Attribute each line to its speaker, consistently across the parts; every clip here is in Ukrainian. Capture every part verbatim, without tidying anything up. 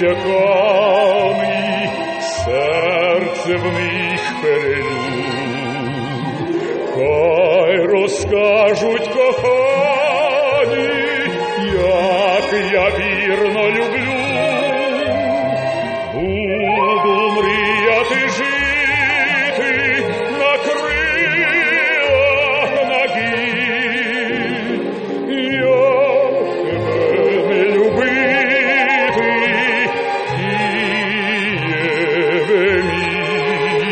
Speaker 1: просяканий, серце в них перелю. Хай розкажуть кохані, як я вірно люблю. Буду мріяти жити на крилах надій. Я тебе не любити, Києве мій.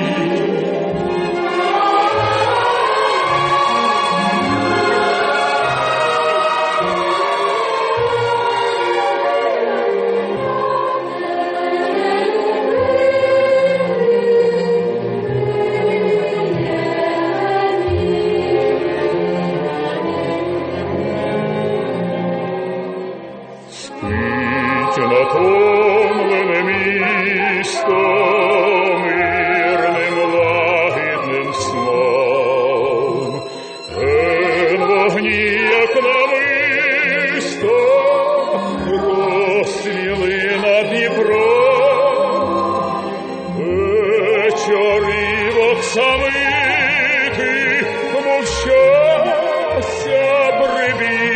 Speaker 1: Спить натомлене місто мирним лагідним сном. Ген вогні, як намисто, розсвіли над Дніпром. Вечорів оксамитих, мов щастя прибіг.